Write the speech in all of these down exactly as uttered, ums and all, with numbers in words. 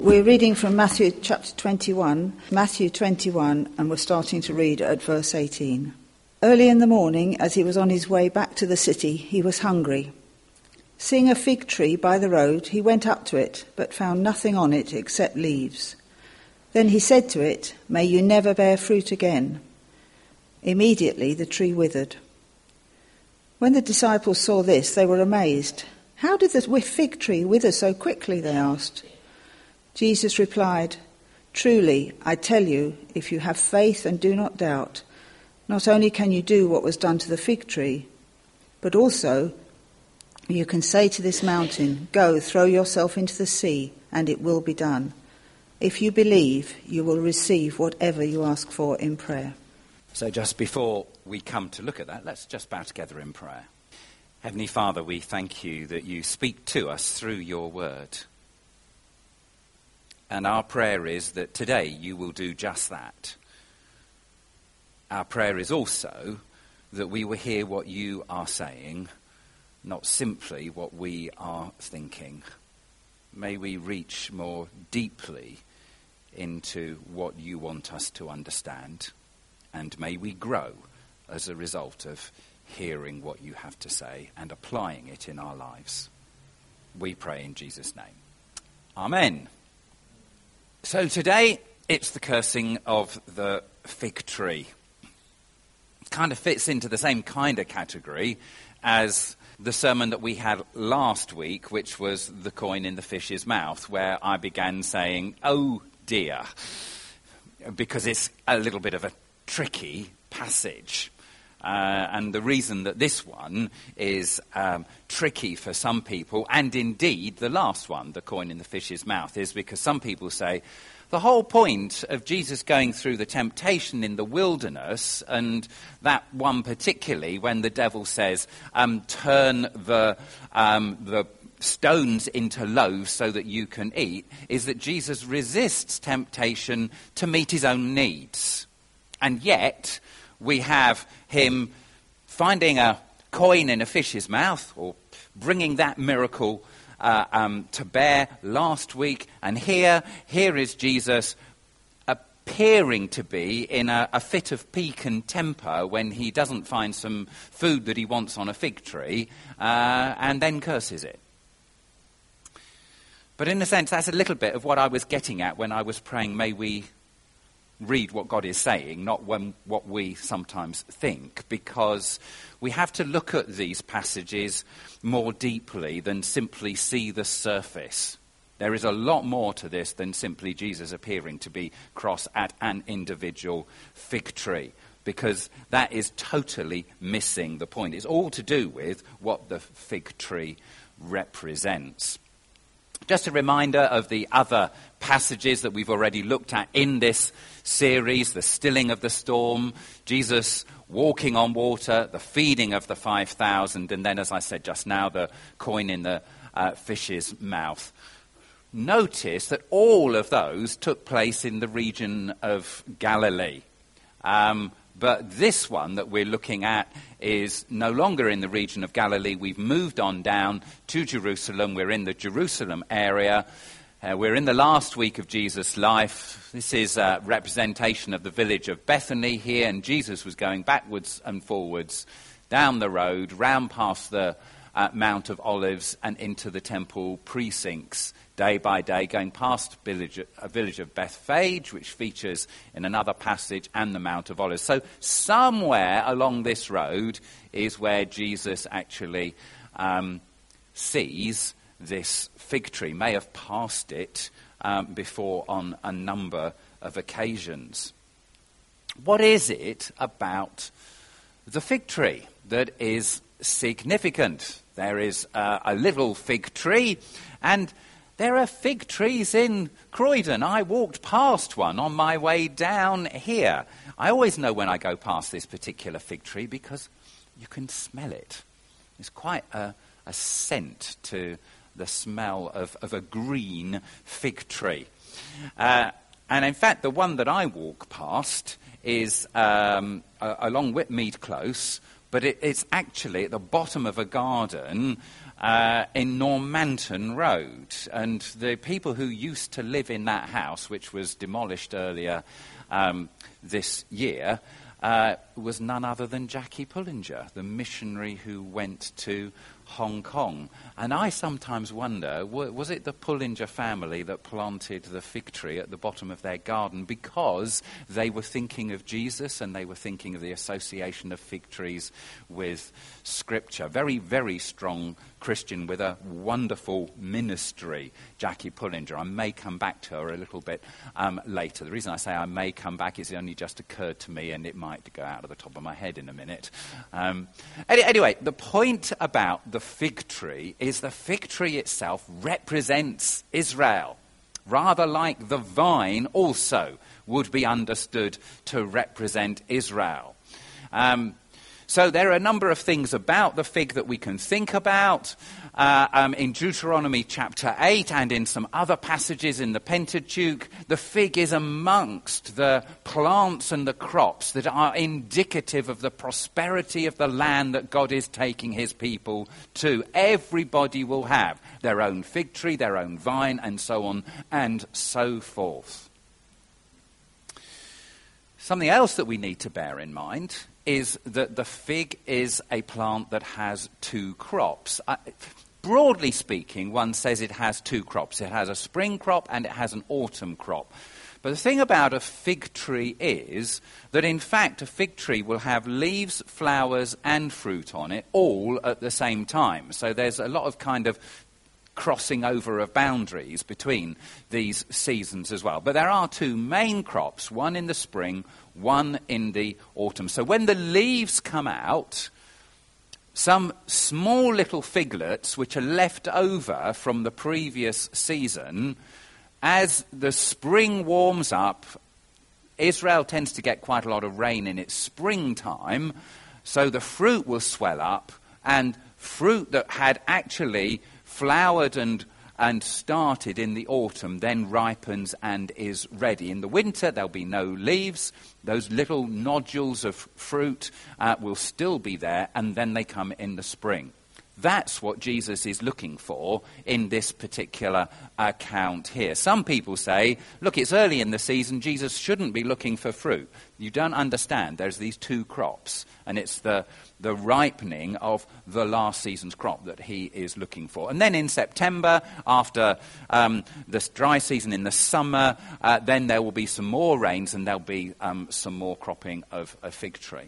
We're reading from Matthew chapter twenty-one, Matthew twenty-one, and we're starting to read at verse eighteen. Early in the morning, as he was on his way back to the city, he was hungry. Seeing a fig tree by the road, he went up to it, but found nothing on it except leaves. Then he said to it, "May you never bear fruit again." Immediately the tree withered. When the disciples saw this, they were amazed. "How did the fig tree wither so quickly?" they asked. Jesus replied, "Truly, I tell you, if you have faith and do not doubt, not only can you do what was done to the fig tree, but also you can say to this mountain, 'Go, throw yourself into the sea,' and it will be done. If you believe, you will receive whatever you ask for in prayer." So just before we come to look at that, let's just bow together in prayer. Heavenly Father, we thank you that you speak to us through your word. And our prayer is that today you will do just that. Our prayer is also that we will hear what you are saying, not simply what we are thinking. May we reach more deeply into what you want us to understand, and may we grow as a result of hearing what you have to say and applying it in our lives. We pray in Jesus' name. Amen. So today, it's the cursing of the fig tree. It kind of fits into the same kind of category as the sermon that we had last week, which was the coin in the fish's mouth, where I began saying, "Oh dear," because it's a little bit of a tricky passage. Uh, and the reason that this one is um, tricky for some people, and indeed the last one, the coin in the fish's mouth, is because some people say the whole point of Jesus going through the temptation in the wilderness, and that one particularly when the devil says, um, turn the um, the stones into loaves so that you can eat, is that Jesus resists temptation to meet his own needs. And yet we have him finding a coin in a fish's mouth, or bringing that miracle uh, um, to bear last week. And here, here is Jesus appearing to be in a, a fit of pique and temper when he doesn't find some food that he wants on a fig tree, uh, and then curses it. But in a sense, that's a little bit of what I was getting at when I was praying, may we read what God is saying, not when, what we sometimes think, because we have to look at these passages more deeply than simply see the surface. There is a lot more to this than simply Jesus appearing to be cross at an individual fig tree, because that is totally missing the point. It's all to do with what the fig tree represents. Just a reminder of the other passages that we've already looked at in this series: the stilling of the storm, Jesus walking on water, the feeding of the five thousand, and then, as I said just now, the coin in the uh, fish's mouth. Notice that all of those took place in the region of Galilee. Um, But this one that we're looking at is no longer in the region of Galilee. We've moved on down to Jerusalem. We're in the Jerusalem area. Uh, we're in the last week of Jesus' life. This is a representation of the village of Bethany here, and Jesus was going backwards and forwards down the road, round past the uh, Mount of Olives and into the temple precincts day by day, going past village, a village of Bethphage, which features in another passage, and the Mount of Olives. So somewhere along this road is where Jesus actually um, sees this fig tree, may have passed it um, before on a number of occasions. What is it about the fig tree that is significant? There is uh, a little fig tree, and there are fig trees in Croydon. I walked past one on my way down here. I always know when I go past this particular fig tree because you can smell it. There's quite a, a scent to the smell of, of a green fig tree. Uh, and in fact, the one that I walk past is um, uh, along Whitmead Close, but it, it's actually at the bottom of a garden uh, in Normanton Road. And the people who used to live in that house, which was demolished earlier um, this year, uh, was none other than Jackie Pullinger, the missionary who went to Hong Kong. And I sometimes wonder, was it the Pullinger family that planted the fig tree at the bottom of their garden because they were thinking of Jesus and they were thinking of the association of fig trees with Scripture? Very, very strong Christian with a wonderful ministry, Jackie Pullinger. I may come back to her a little bit um, later. The reason I say I may come back is it only just occurred to me, and it might go out of the top of my head in a minute. Um, any, anyway, the point about the fig tree is the fig tree itself represents Israel, rather like the vine also would be understood to represent Israel. Um, so there are a number of things about the fig that we can think about. Uh, um, in Deuteronomy chapter eight and in some other passages in the Pentateuch, the fig is amongst the plants and the crops that are indicative of the prosperity of the land that God is taking his people to. Everybody will have their own fig tree, their own vine, and so on and so forth. Something else that we need to bear in mind is that the fig is a plant that has two crops. Uh, broadly speaking, one says it has two crops. It has a spring crop and it has an autumn crop. But the thing about a fig tree is that, in fact, a fig tree will have leaves, flowers, and fruit on it all at the same time. So there's a lot of kind of crossing over of boundaries between these seasons as well. But there are two main crops, one in the spring, one in the autumn. So when the leaves come out, some small little figlets which are left over from the previous season, as the spring warms up, Israel tends to get quite a lot of rain in its springtime, so the fruit will swell up, and fruit that had actually flowered and and started in the autumn then ripens and is ready. In the winter there'll be no leaves. Those little nodules of fruit uh, will still be there, and then they come in the spring. That's what Jesus is looking for in this particular account here. Some people say, look, it's early in the season, Jesus shouldn't be looking for fruit. You don't understand. There's these two crops, and it's the, the ripening of the last season's crop that he is looking for. And then in September, after um, this dry season in the summer, uh, then there will be some more rains, and there'll be um, some more cropping of a fig tree.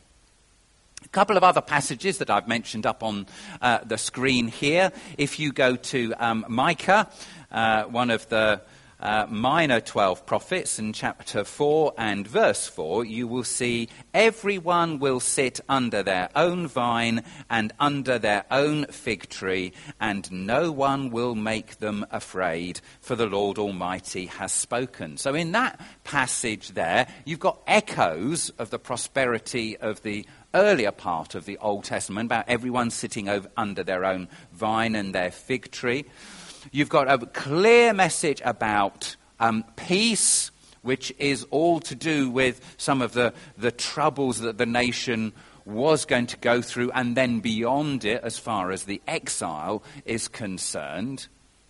A couple of other passages that I've mentioned up on uh, the screen here. If you go to um, Micah, uh, one of the uh, minor twelve prophets, in chapter four and verse four, you will see, everyone will sit under their own vine and under their own fig tree, and no one will make them afraid, for the Lord Almighty has spoken. So in that passage there, you've got echoes of the prosperity of the earlier part of the Old Testament, about everyone sitting over, under their own vine and their fig tree. You've got a clear message about um, peace, which is all to do with some of the, the troubles that the nation was going to go through, and then beyond it as far as the exile is concerned.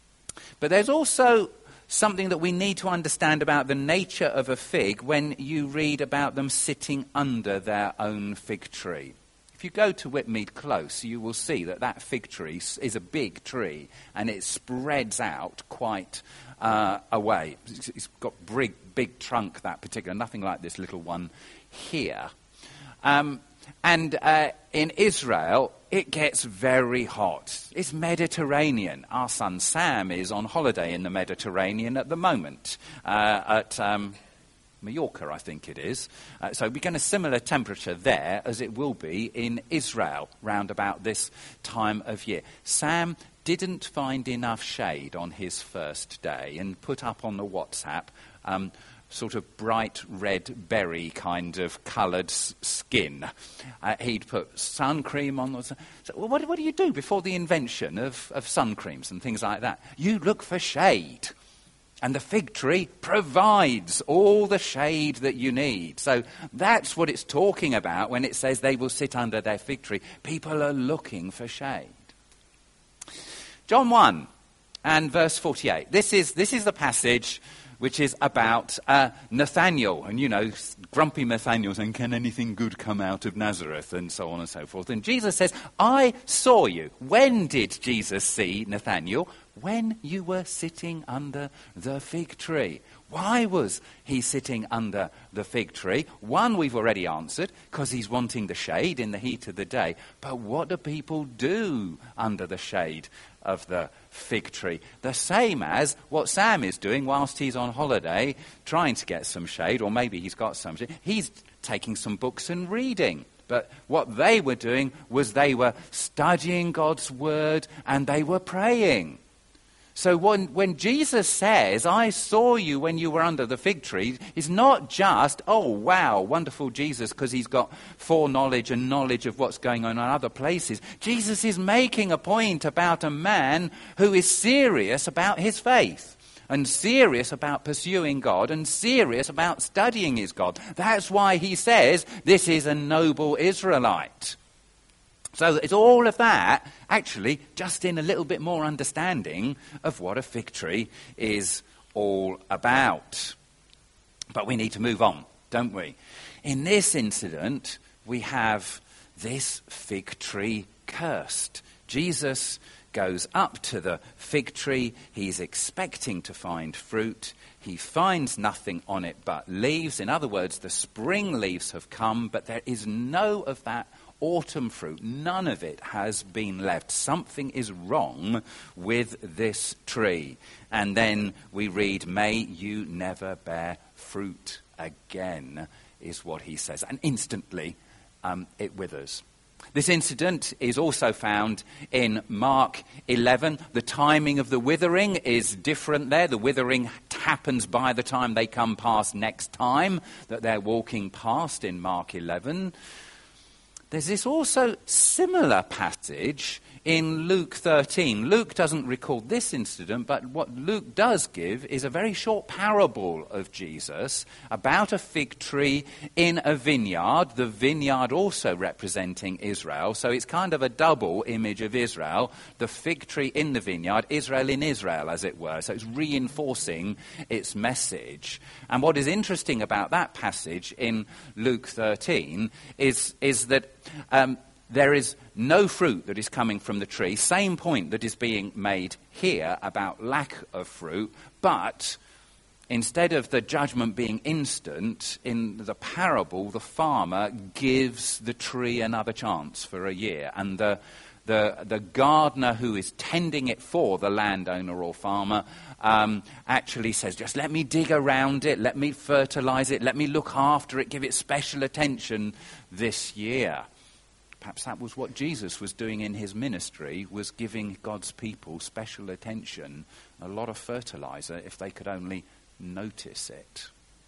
But there's also something that we need to understand about the nature of a fig when you read about them sitting under their own fig tree. If you go to Whitmead Close, you will see that that fig tree is a big tree, and it spreads out quite uh, away. It's got big, big trunk, that particular, nothing like this little one here. Um, and uh, in Israel, it gets very hot. It's Mediterranean. Our son Sam is on holiday in the Mediterranean at the moment, uh, at um, Mallorca, I think it is. Uh, so we get a similar temperature there as it will be in Israel round about this time of year. Sam didn't find enough shade on his first day and put up on the WhatsApp um, sort of bright red berry kind of coloured s- skin. Uh, he'd put sun cream on. The, so what, what do you do before the invention of, of sun creams and things like that? You look for shade. And the fig tree provides all the shade that you need. So that's what it's talking about when it says they will sit under their fig tree. People are looking for shade. John one and verse forty-eight. This is, this is the passage which is about uh, Nathanael. And, you know, grumpy Nathanael saying, can anything good come out of Nazareth? And so on and so forth. And Jesus says, I saw you. When did Jesus see Nathanael? When you were sitting under the fig tree. Why was he sitting under the fig tree? One, we've already answered, because he's wanting the shade in the heat of the day. But what do people do under the shade of the fig tree? The same as what Sam is doing whilst he's on holiday, trying to get some shade, or maybe he's got some shade. He's taking some books and reading. But what they were doing was they were studying God's word and they were praying. So when, when Jesus says, I saw you when you were under the fig tree, it's not just, oh, wow, wonderful Jesus, because he's got foreknowledge and knowledge of what's going on in other places. Jesus is making a point about a man who is serious about his faith and serious about pursuing God and serious about studying his God. That's why he says this is a noble Israelite. So it's all of that, actually, just in a little bit more understanding of what a fig tree is all about. But we need to move on, don't we? In this incident, we have this fig tree cursed. Jesus goes up to the fig tree. He's expecting to find fruit. He finds nothing on it but leaves. In other words, the spring leaves have come, but there is no of that autumn fruit. None of it has been left. Something is wrong with this tree. And then we read, may you never bear fruit again, is what he says. And instantly um, it withers. This incident is also found in Mark eleven. The timing of the withering is different there. The withering happens by the time they come past next time that they're walking past in Mark eleven. There's this also similar passage in Luke thirteen. Luke doesn't record this incident, but what Luke does give is a very short parable of Jesus about a fig tree in a vineyard, the vineyard also representing Israel. So it's kind of a double image of Israel, the fig tree in the vineyard, Israel in Israel, as it were. So it's reinforcing its message. And what is interesting about that passage in Luke thirteen is, is that Um, there is no fruit that is coming from the tree. Same point that is being made here about lack of fruit, but instead of the judgment being instant, in the parable, the farmer gives the tree another chance for a year. And the, the, the gardener who is tending it for the landowner or farmer um, actually says, just let me dig around it, let me fertilize it, let me look after it, give it special attention this year. Perhaps that was what Jesus was doing in his ministry, was giving God's people special attention, a lot of fertilizer, if they could only notice it.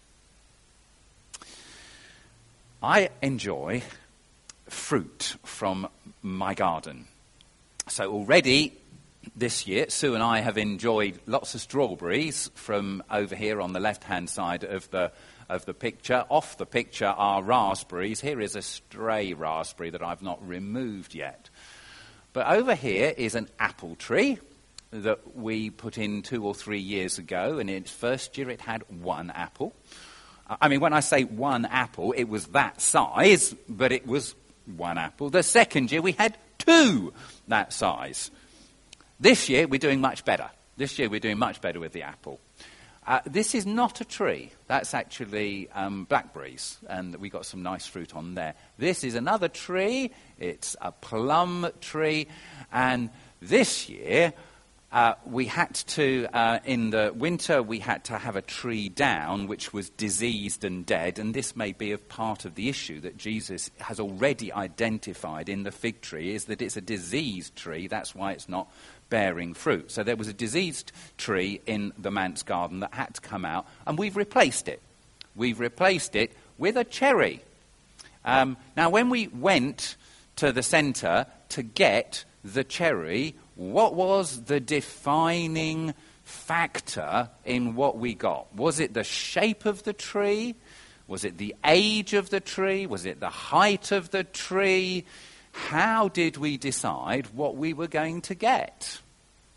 I enjoy fruit from my garden. So already this year, Sue and I have enjoyed lots of strawberries from over here on the left-hand side of the of the picture. Off the picture are raspberries. Here is a stray raspberry that I've not removed yet. But over here is an apple tree that we put in two or three years ago, and in its first year it had one apple. I mean, when I say one apple, it was that size, but it was one apple. The second year we had two that size. This year we're doing much better. This year we're doing much better with the apple. Uh, this is not a tree. That's actually um, blackberries, and we got some nice fruit on there. This is another tree. It's a plum tree, and this year uh, we had to, uh, in the winter, we had to have a tree down which was diseased and dead, and this may be a part of the issue that Jesus has already identified in the fig tree, is that it's a diseased tree. That's why it's not bearing fruit. So there was a diseased tree in the manse garden that had to come out, and we've replaced it. We've replaced it with a cherry. Um, now, when we went to the centre to get the cherry, what was the defining factor in what we got? Was it the shape of the tree? Was it the age of the tree? Was it the height of the tree? How did we decide what we were going to get?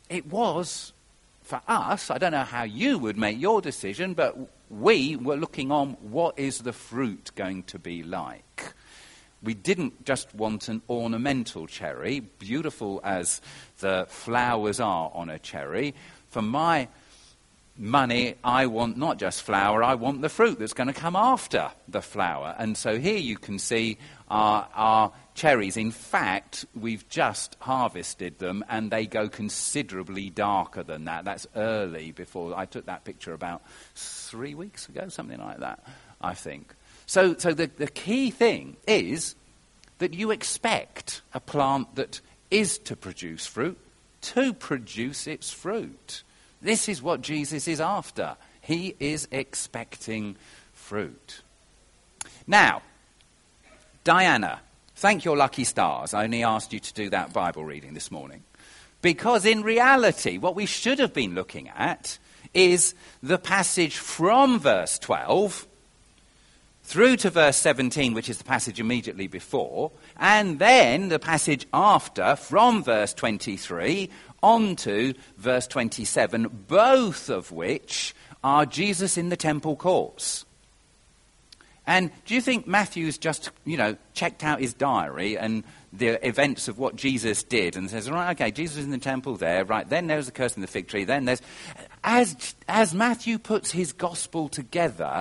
it was, for us, I don't know how you would make your decision, but we were looking on what is the fruit going to be like. We didn't just want an ornamental cherry, beautiful as the flowers are on a cherry. For my money, I want not just flower, I want the fruit that's going to come after the flower. And so here you can see our, our cherries. In fact, we've just harvested them and they go considerably darker than that. That's early before. I took that picture about three weeks ago, something like that, I think. So, so the, the key thing is that you expect a plant that is to produce fruit to produce its fruit. This is what Jesus is after. He is expecting fruit. Now, Diana, thank your lucky stars. I only asked you to do that Bible reading this morning. Because in reality, what we should have been looking at is the passage from verse twelve through to verse seventeen, which is the passage immediately before, and then the passage after from verse twenty-three on to verse twenty-seven, both of which are Jesus in the temple courts. And do you think Matthew's just, you know, checked out his diary and the events of what Jesus did and says, right, okay, Jesus is in the temple there, right, then there's the curse in the fig tree, then there's... As, as Matthew puts his gospel together,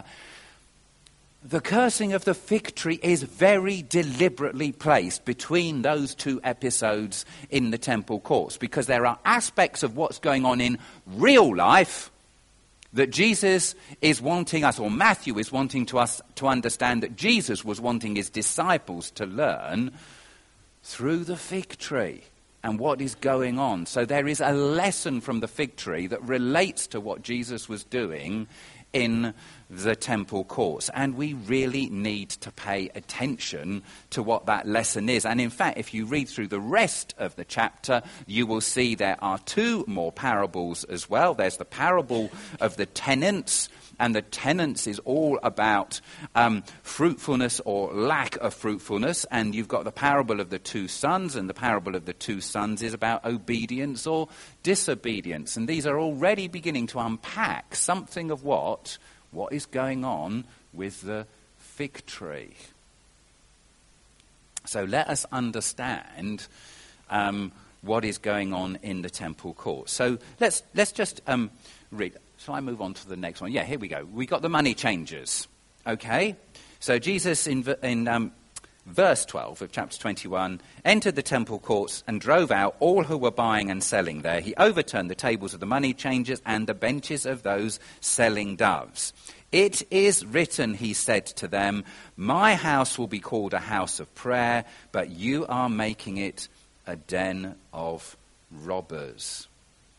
the cursing of the fig tree is very deliberately placed between those two episodes in the temple courts, because there are aspects of what's going on in real life that Jesus is wanting us, or Matthew is wanting to us to understand, that Jesus was wanting his disciples to learn through the fig tree and what is going on. So there is a lesson from the fig tree that relates to what Jesus was doing in the temple courts, and we really need to pay attention to what that lesson is. And in fact, if you read through the rest of the chapter, you will see there are two more parables as well. There's the parable of the tenants, and the tenants is all about um, fruitfulness or lack of fruitfulness, and you've got the parable of the two sons, and the parable of the two sons is about obedience or disobedience. And these are already beginning to unpack something of what what is going on with the fig tree. So let us understand um, what is going on in the temple court. So let's let's just um, read. Shall I move on to the next one? Yeah, here we go. We got the money changers. Okay, so Jesus in in um, verse twelve of chapter twenty-one entered the temple courts and drove out all who were buying and selling there. He overturned the tables of the money changers and the benches of those selling doves. It is written, he said to them, my house will be called a house of prayer, but you are making it a den of robbers.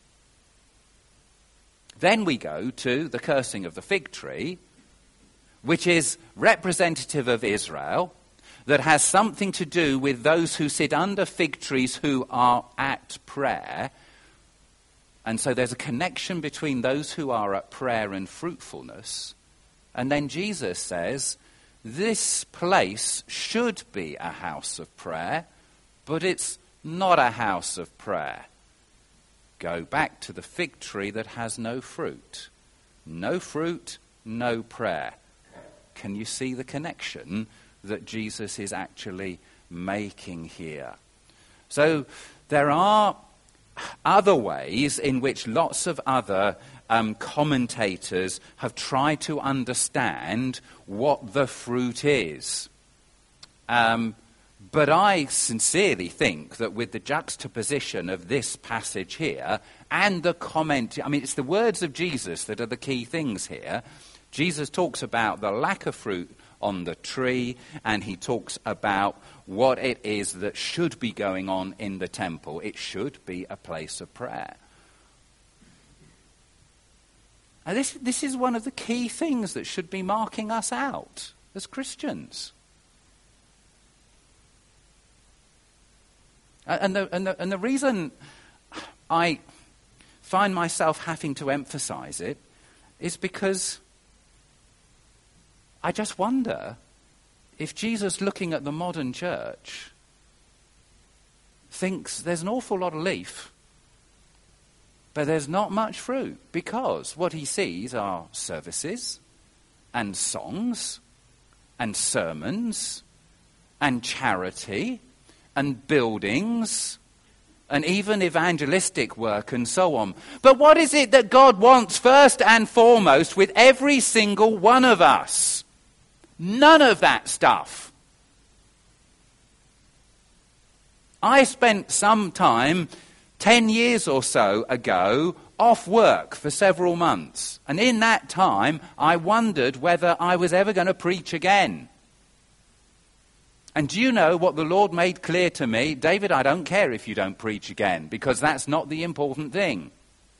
Then we go to the cursing of the fig tree, which is representative of Israel, that has something to do with those who sit under fig trees who are at prayer. And so there's a connection between those who are at prayer and fruitfulness. And then Jesus says, this place should be a house of prayer, but it's not a house of prayer. Go back to the fig tree that has no fruit. No fruit, no prayer. Can you see the connection that Jesus is actually making here? So there are other ways in which lots of other um, commentators have tried to understand what the fruit is. Um, but I sincerely think that with the juxtaposition of this passage here and the comment, I mean, it's the words of Jesus that are the key things here. Jesus talks about the lack of fruit on the tree, and he talks about what it is that should be going on in the temple. It should be a place of prayer. And this, this is one of the key things that should be marking us out as Christians. And the, and the, and the reason I find myself having to emphasize it is because I just wonder if Jesus, looking at the modern church, thinks there's an awful lot of leaf But there's not much fruit, because what he sees are services and songs and sermons and charity and buildings and even evangelistic work and so on. But what is it that God wants first and foremost with every single one of us? None of that stuff. I spent some time, ten years or so ago, off work for several months. And in that time, I wondered whether I was ever going to preach again. And do you know what the Lord made clear to me? David, I don't care if you don't preach again, because that's not the important thing.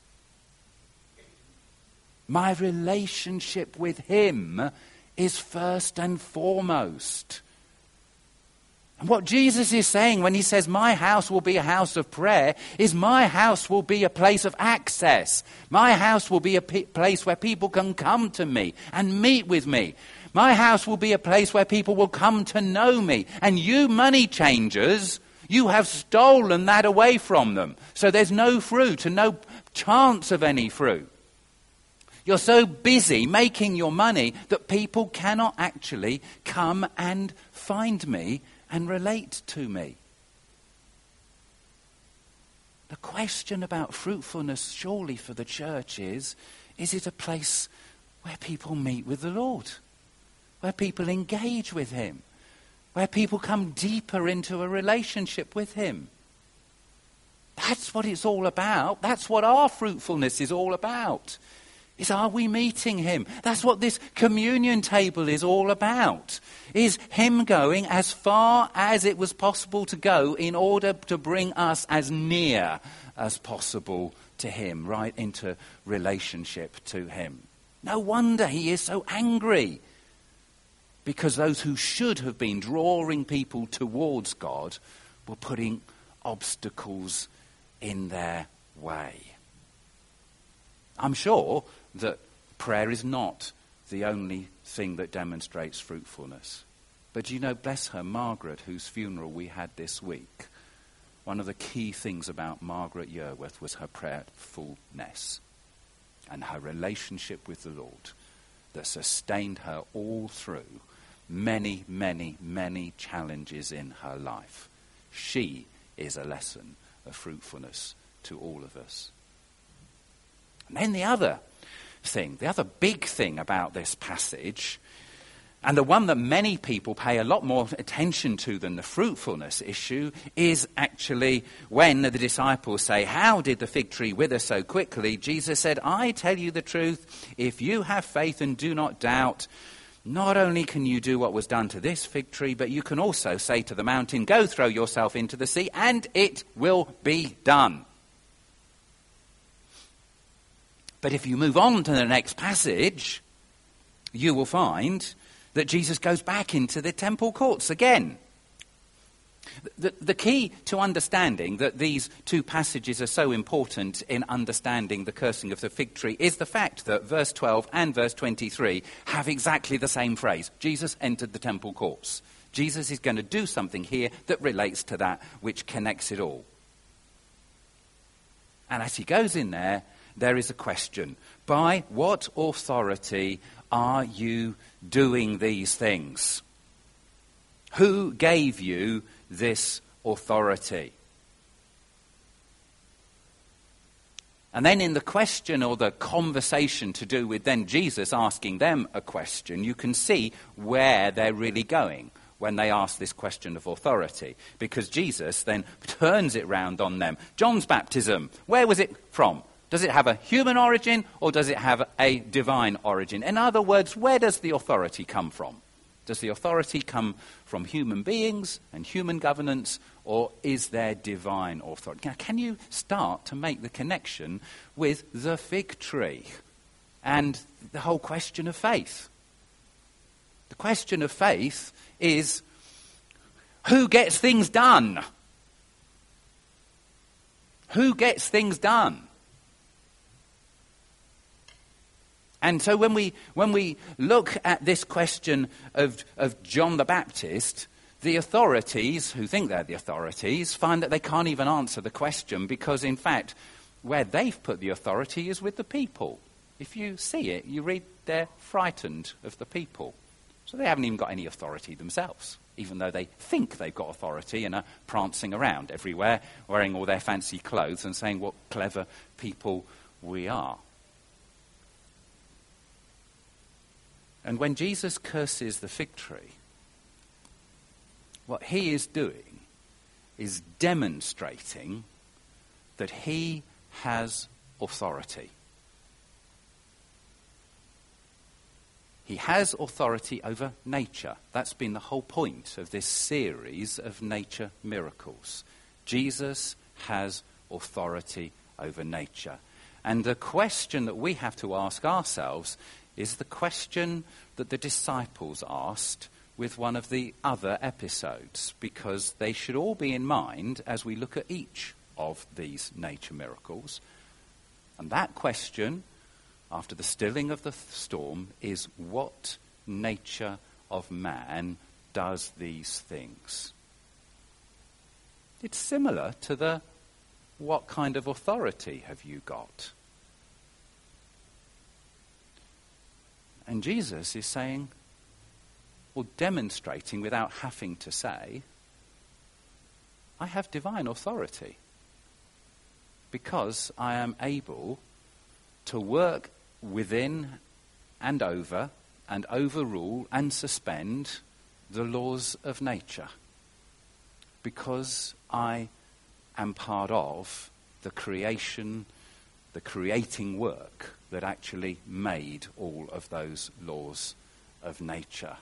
My relationship with him is first and foremost. And what Jesus is saying when he says, my house will be a house of prayer, is my house will be a place of access. My house will be a p- place where people can come to me and meet with me. My house will be a place where people will come to know me. And you money changers, you have stolen that away from them. So there's no fruit and no chance of any fruit. You're so busy making your money that people cannot actually come and find me and relate to me. The question about fruitfulness surely for the church is, is it a place where people meet with the Lord? Where people engage with him? Where people come deeper into a relationship with him? That's what it's all about. That's what our fruitfulness is all about. Is are we meeting him? That's what this communion table is all about. Is him going as far as it was possible to go in order to bring us as near as possible to him, right into relationship to him. No wonder he is so angry. Because those who should have been drawing people towards God were putting obstacles in their way. I'm sure that prayer is not the only thing that demonstrates fruitfulness. But you know, bless her, Margaret, whose funeral we had this week, one of the key things about Margaret Yerworth was her prayerfulness and her relationship with the Lord that sustained her all through many, many, many challenges in her life. She is a lesson of fruitfulness to all of us. And then the other thing, the other big thing about this passage, and the one that many people pay a lot more attention to than the fruitfulness issue, is actually when the disciples say, how did the fig tree wither so quickly? Jesus said, I tell you the truth, if you have faith and do not doubt, not only can you do what was done to this fig tree, but you can also say to the mountain, go throw yourself into the sea, and it will be done. But if you move on to the next passage, you will find that Jesus goes back into the temple courts again. The, the key to understanding that these two passages are so important in understanding the cursing of the fig tree is the fact that verse twelve and verse twenty-three have exactly the same phrase. Jesus entered the temple courts. Jesus is going to do something here that relates to that, which connects it all. And as he goes in there, there is a question. By what authority are you doing these things? Who gave you this authority? And then in the question or the conversation to do with then Jesus asking them a question, you can see where they're really going when they ask this question of authority. Because Jesus then turns it round on them. John's baptism, where was it from? Does it have a human origin or does it have a divine origin? In other words, where does the authority come from? Does the authority come from human beings and human governance, or is there divine authority? Now, can you start to make the connection with the fig tree and the whole question of faith? The question of faith is, who gets things done? Who gets things done? And so when we when we look at this question of, of John the Baptist, the authorities, who think they're the authorities, find that they can't even answer the question because, in fact, where they've put the authority is with the people. If you see it, you read they're frightened of the people. So they haven't even got any authority themselves, even though they think they've got authority and are prancing around everywhere, wearing all their fancy clothes and saying what clever people we are. And when Jesus curses the fig tree, what he is doing is demonstrating that he has authority. He has authority over nature. That's been the whole point of this series of nature miracles. Jesus has authority over nature. And the question that we have to ask ourselves is the question that the disciples asked with one of the other episodes, because they should all be in mind as we look at each of these nature miracles. And that question, after the stilling of the storm, is what nature of man does these things? It's similar to the what kind of authority have you got? And Jesus is saying, or demonstrating without having to say, I have divine authority because I am able to work within and over and overrule and suspend the laws of nature, because I am part of the creation, the creating work that actually made all of those laws of nature.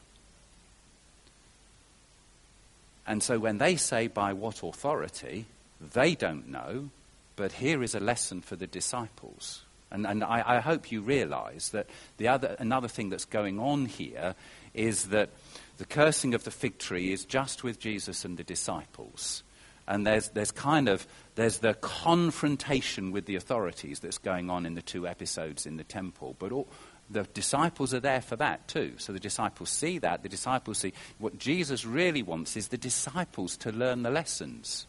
And so when they say by what authority, they don't know, but here is a lesson for the disciples. And, and I, I hope you realize that the other another thing that's going on here is that the cursing of the fig tree is just with Jesus and the disciples. And there's there's kind of, there's the confrontation with the authorities that's going on in the two episodes in the temple. But all, the disciples are there for that too. So the disciples see that. The disciples see what Jesus really wants is the disciples to learn the lessons.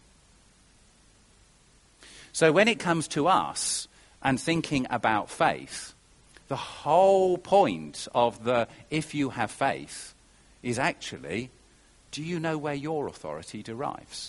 So when it comes to us and thinking about faith, the whole point of the if you have faith is actually, do you know where your authority derives?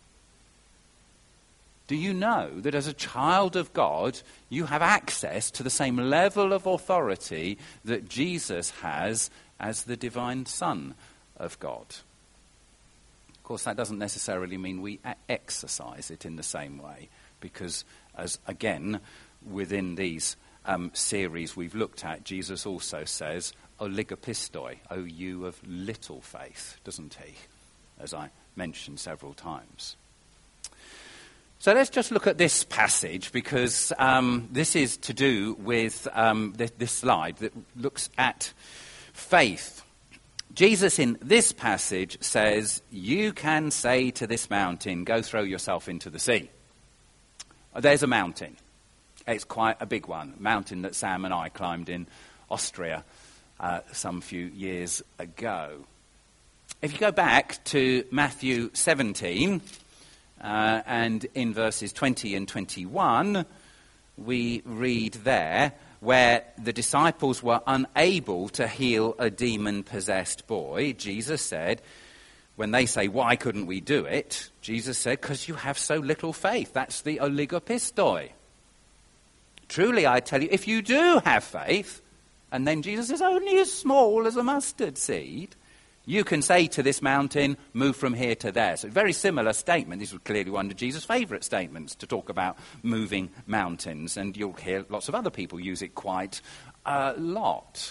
Do you know that as a child of God, you have access to the same level of authority that Jesus has as the divine Son of God? Of course, that doesn't necessarily mean we exercise it in the same way, because as again, within these um, series we've looked at, Jesus also says, oligopistoi, O you of little faith, doesn't he? As I mentioned several times. So let's just look at this passage, because um, this is to do with um, th- this slide that looks at faith. Jesus in this passage says, you can say to this mountain, go throw yourself into the sea. There's a mountain. It's quite a big one, a mountain that Sam and I climbed in Austria uh, some few years ago. If you go back to Matthew seventeen, uh, and in verses twenty and twenty-one, we read there where the disciples were unable to heal a demon-possessed boy. Jesus said, when they say, why couldn't we do it? Jesus said, because you have so little faith. That's the oligopistoi. Truly, I tell you, if you do have faith, and then Jesus says, only as small as a mustard seed, you can say to this mountain, move from here to there. So a very similar statement. This was clearly one of Jesus' favourite statements, to talk about moving mountains. And you'll hear lots of other people use it quite a lot.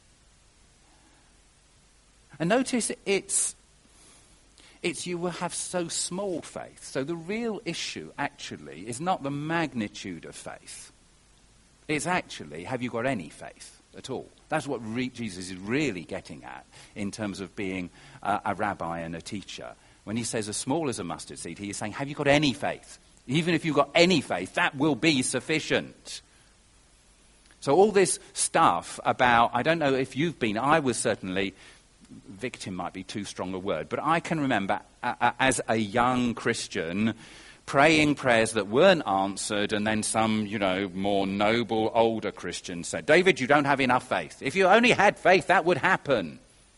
And notice it's, it's you will have so small faith. So the real issue actually is not the magnitude of faith. It's actually, have you got any faith at all? That's what re- Jesus is really getting at in terms of being uh, a rabbi and a teacher. When he says as small as a mustard seed, he is saying, have you got any faith? Even if you've got any faith, that will be sufficient. So all this stuff about, I don't know if you've been, I was certainly, victim might be too strong a word, but I can remember uh, uh, as a young Christian praying prayers that weren't answered, and then some, you know, more noble older Christian said, David, you don't have enough faith. If you only had faith, that would happen.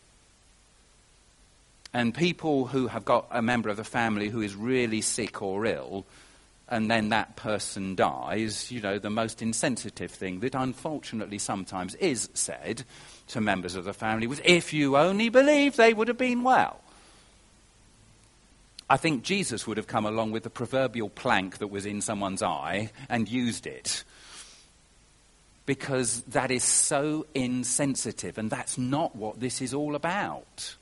And people who have got a member of the family who is really sick or ill, and then that person dies, you know, the most insensitive thing that unfortunately sometimes is said to members of the family was, if you only believed, they would have been well. I think Jesus would have come along with the proverbial plank that was in someone's eye and used it. Because that is so insensitive, and that's not what this is all about.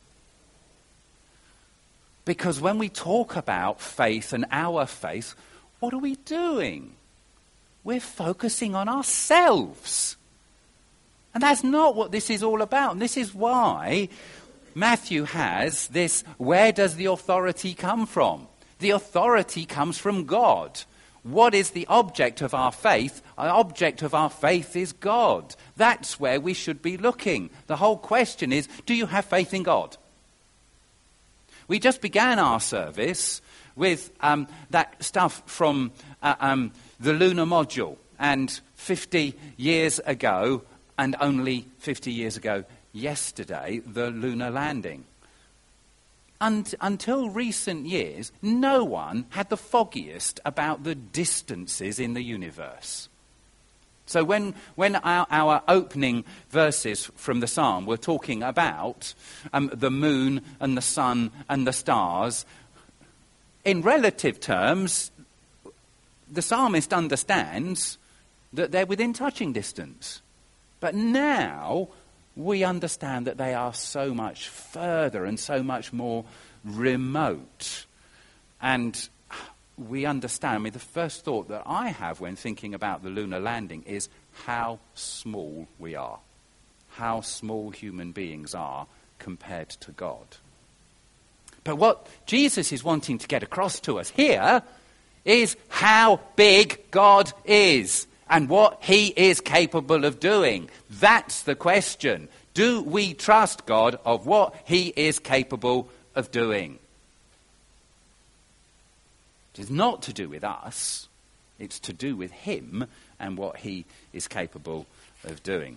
Because when we talk about faith and our faith, what are we doing? We're focusing on ourselves. And that's not what this is all about. And this is why Matthew has this, where does the authority come from? The authority comes from God. What is the object of our faith? The object of our faith is God. That's where we should be looking. The whole question is, do you have faith in God? We just began our service with um, that stuff from uh, um, the lunar module. And fifty years ago, and only fifty years ago yesterday, the lunar landing. And until recent years, no one had the foggiest about the distances in the universe. So when, when our, our opening verses from the psalm were talking about um, the moon and the sun and the stars, in relative terms, the psalmist understands that they're within touching distance. But now we understand that they are so much further and so much more remote. And we understand, I mean, the first thought that I have when thinking about the lunar landing is how small we are, how small human beings are compared to God. But what Jesus is wanting to get across to us here is how big God is and what he is capable of doing. That's the question. Do we trust God of what he is capable of doing? It is not to do with us. It's to do with him and what he is capable of doing.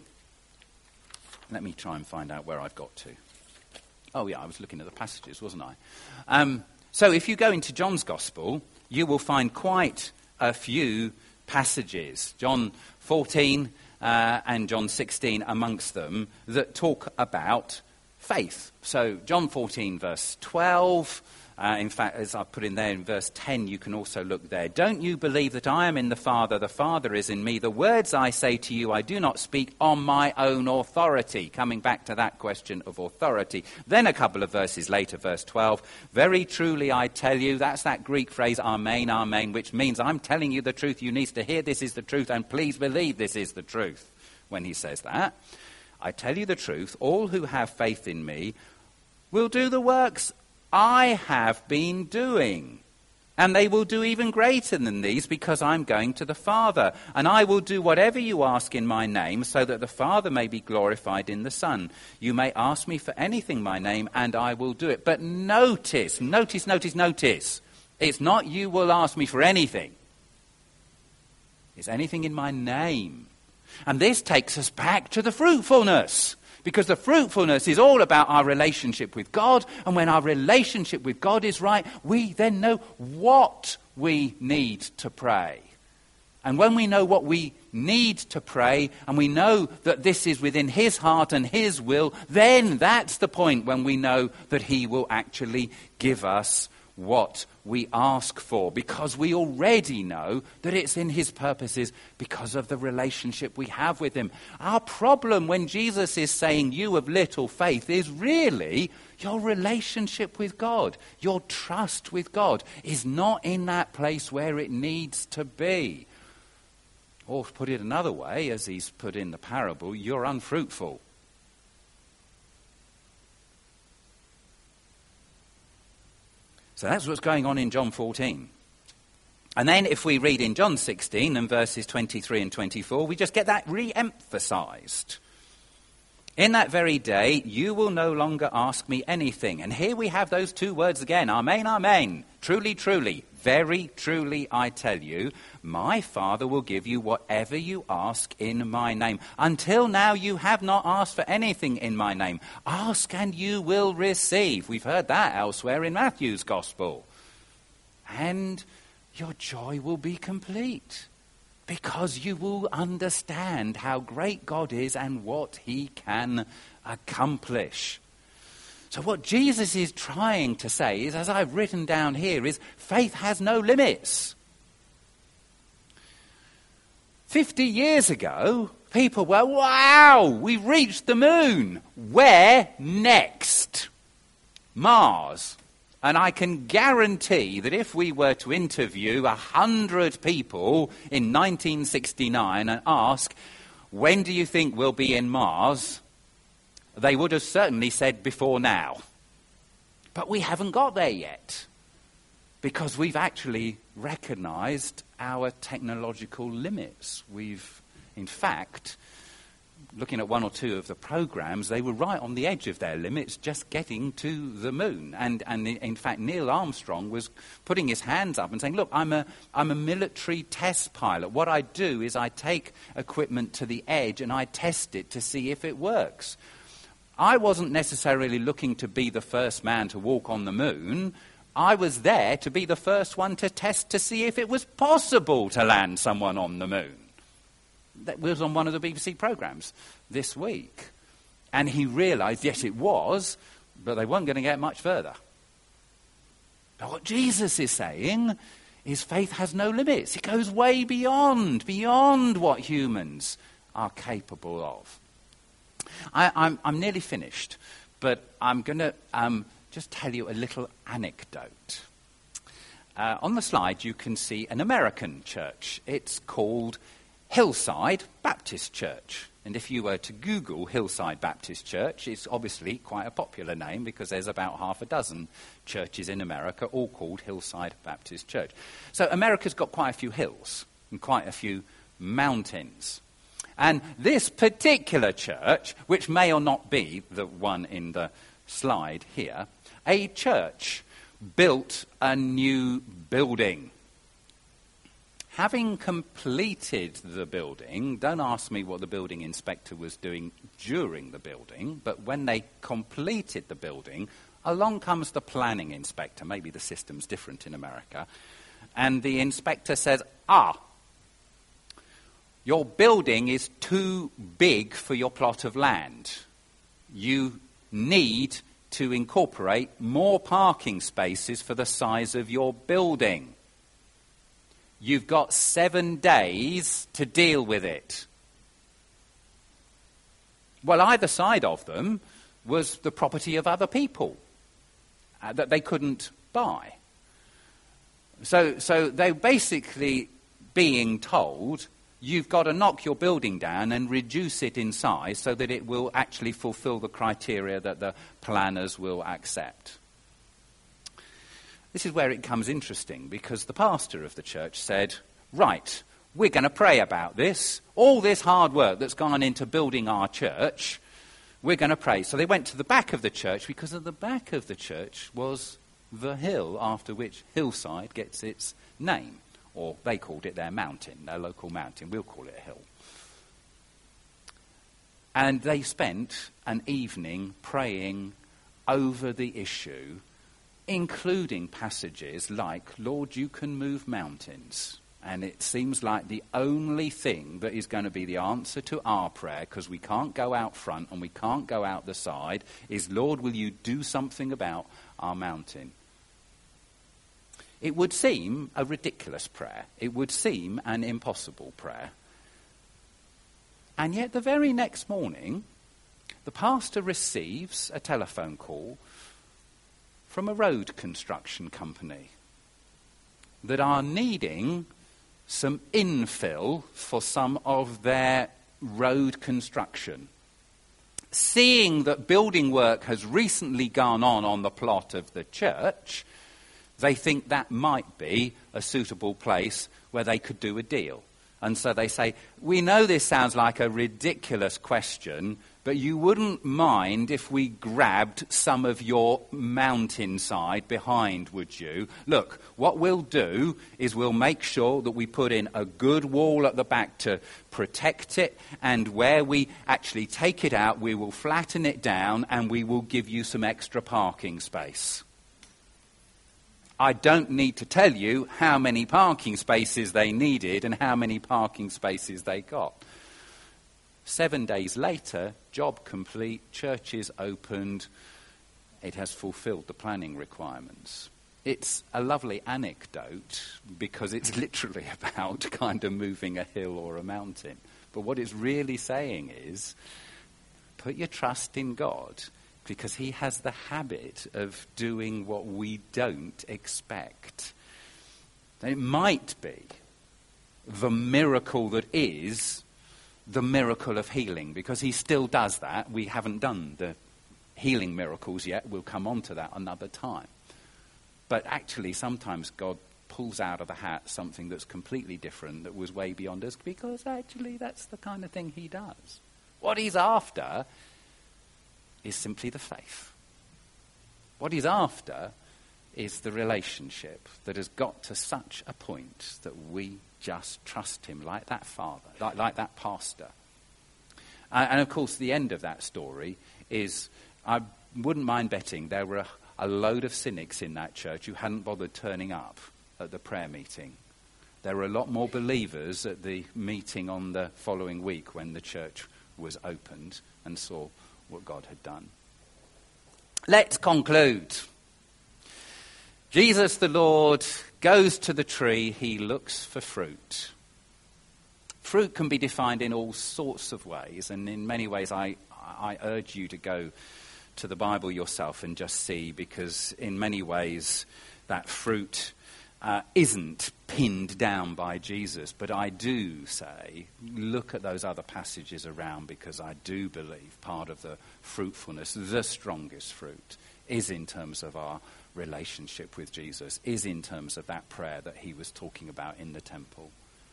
Let me try and find out where I've got to. Oh, yeah, I was looking at the passages, wasn't I? Um, so if you go into John's Gospel, you will find quite a few passages. John fourteen uh, and John sixteen amongst them that talk about faith. So John fourteen, verse twelve. Uh, in fact, as I put in there in verse ten, you can also look there. Don't you believe that I am in the Father, the Father is in me? The words I say to you, I do not speak on my own authority. Coming back to that question of authority. Then a couple of verses later, verse twelve. Very truly I tell you, that's that Greek phrase, amen, amen, which means I'm telling you the truth. You need to hear this is the truth, and please believe this is the truth. When he says that, I tell you the truth, all who have faith in me will do the works I have been doing, and they will do even greater than these because I'm going to the Father. And I will do whatever you ask in my name so that the Father may be glorified in the Son. You may ask me for anything in my name and I will do it. But notice, notice, notice, notice. It's not you will ask me for anything. It's anything in my name. And this takes us back to the fruitfulness. Because the fruitfulness is all about our relationship with God. And when our relationship with God is right, we then know what we need to pray. And when we know what we need to pray, and we know that this is within his heart and his will, then that's the point when we know that he will actually give us what we ask for, because we already know that it's in his purposes because of the relationship we have with him. Our problem when Jesus is saying you of little faith is really your relationship with God. Your trust with God is not in that place where it needs to be. Or to put it another way, as he's put in the parable, you're unfruitful. So that's what's going on in John fourteen. And then if we read in John sixteen and verses twenty-three and twenty-four, we just get that re-emphasized. In that very day, you will no longer ask me anything. And here we have those two words again, amen, amen, truly, truly. Very truly I tell you, my Father will give you whatever you ask in my name. Until now you have not asked for anything in my name. Ask and you will receive. We've heard that elsewhere in Matthew's Gospel. And your joy will be complete, because you will understand how great God is and what he can accomplish. So what Jesus is trying to say is, as I've written down here, is faith has no limits. Fifty years ago, people were, wow, we reached the moon. Where next? Mars. And I can guarantee that if we were to interview a hundred people in nineteen sixty-nine and ask, when do you think we'll be in Mars? They would have certainly said before now. But we haven't got there yet, because we've actually recognized our technological limits. We've, in fact, looking at one or two of the programs, they were right on the edge of their limits, just getting to the moon. And, and in fact, Neil Armstrong was putting his hands up and saying, look, I'm a, I'm a military test pilot. What I do is I take equipment to the edge and I test it to see if it works. I wasn't necessarily looking to be the first man to walk on the moon. I was there to be the first one to test to see if it was possible to land someone on the moon. That was on one of the B B C programmes this week. And he realised, yes, it was, but they weren't going to get much further. But what Jesus is saying is faith has no limits. It goes way beyond, beyond what humans are capable of. I, I'm, I'm nearly finished, but I'm going to um, just tell you a little anecdote. Uh, on the slide, you can see an American church. It's called Hillside Baptist Church. And if you were to Google Hillside Baptist Church, it's obviously quite a popular name, because there's about half a dozen churches in America all called Hillside Baptist Church. So America's got quite a few hills and quite a few mountains. And this particular church, which may or not be the one in the slide here, a church built a new building. Having completed the building, don't ask me what the building inspector was doing during the building, but when they completed the building, along comes the planning inspector. Maybe the system's different in America. And the inspector says, ah, your building is too big for your plot of land. You need to incorporate more parking spaces for the size of your building. You've got seven days to deal with it. Well, either side of them was the property of other people uh, that they couldn't buy. So, so they're basically being told, you've got to knock your building down and reduce it in size so that it will actually fulfill the criteria that the planners will accept. This is where it becomes interesting, because the pastor of the church said, right, we're going to pray about this. All this hard work that's gone into building our church, we're going to pray. So they went to the back of the church, because at the back of the church was the hill after which Hillside gets its name. Or they called it their mountain, their local mountain. We'll call it a hill. And they spent an evening praying over the issue, including passages like, Lord, you can move mountains. And it seems like the only thing that is going to be the answer to our prayer, because we can't go out front and we can't go out the side, is, Lord, will you do something about our mountain? It would seem a ridiculous prayer. It would seem an impossible prayer. And yet the very next morning, the pastor receives a telephone call from a road construction company that are needing some infill for some of their road construction. Seeing that building work has recently gone on on the plot of the church, they think that might be a suitable place where they could do a deal. And so they say, we know this sounds like a ridiculous question, but you wouldn't mind if we grabbed some of your mountainside behind, would you? Look, what we'll do is we'll make sure that we put in a good wall at the back to protect it, and where we actually take it out, we will flatten it down and we will give you some extra parking space. I don't need to tell you how many parking spaces they needed and how many parking spaces they got. Seven days later, job complete, church is opened, it has fulfilled the planning requirements. It's a lovely anecdote because it's literally about kind of moving a hill or a mountain. But what it's really saying is, put your trust in God, because he has the habit of doing what we don't expect. It might be the miracle that is the miracle of healing, because he still does that. We haven't done the healing miracles yet. We'll come on to that another time. But actually, sometimes God pulls out of the hat something that's completely different, that was way beyond us, because actually that's the kind of thing he does. What he's after is simply the faith. What he's after is the relationship that has got to such a point that we just trust him like that father, like, like that pastor. And, and of course, the end of that story is, I wouldn't mind betting there were a, a load of cynics in that church who hadn't bothered turning up at the prayer meeting. There were a lot more believers at the meeting on the following week when the church was opened and saw what God had done. Let's conclude. Jesus the Lord goes to the tree, he looks for fruit. Fruit can be defined in all sorts of ways, and in many ways I, I urge you to go to the Bible yourself and just see, because in many ways that fruit uh, isn't pinned down by Jesus. But I do say, look at those other passages around, because I do believe part of the fruitfulness, the strongest fruit, is in terms of our relationship with Jesus, is in terms of that prayer that he was talking about in the temple.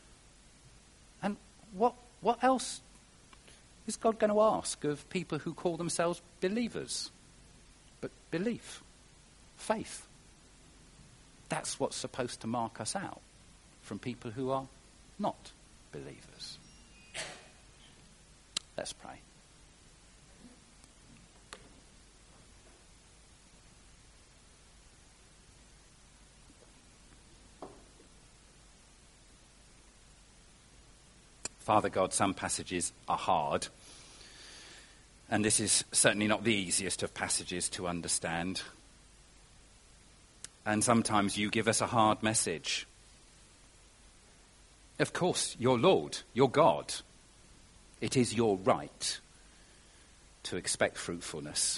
And what what else is God going to ask of people who call themselves believers? But belief, faith. That's what's supposed to mark us out from people who are not believers. Let's pray. Father God, some passages are hard, and this is certainly not the easiest of passages to understand. And sometimes you give us a hard message. Of course, you're Lord, you're God. It is your right to expect fruitfulness.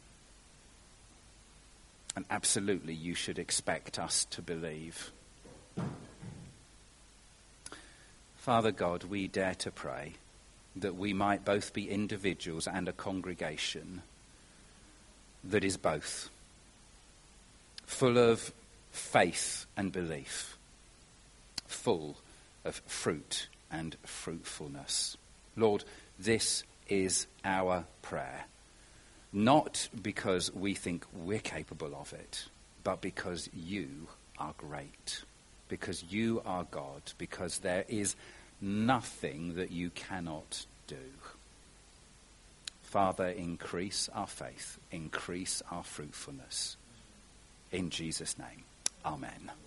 And absolutely you should expect us to believe. Father God, we dare to pray that we might both be individuals and a congregation that is both, full of faith and belief, full of fruit and fruitfulness. Lord, this is our prayer, not because we think we're capable of it, but because you are great. Because you are God, because there is nothing that you cannot do. Father, increase our faith, increase our fruitfulness. In Jesus' name, amen.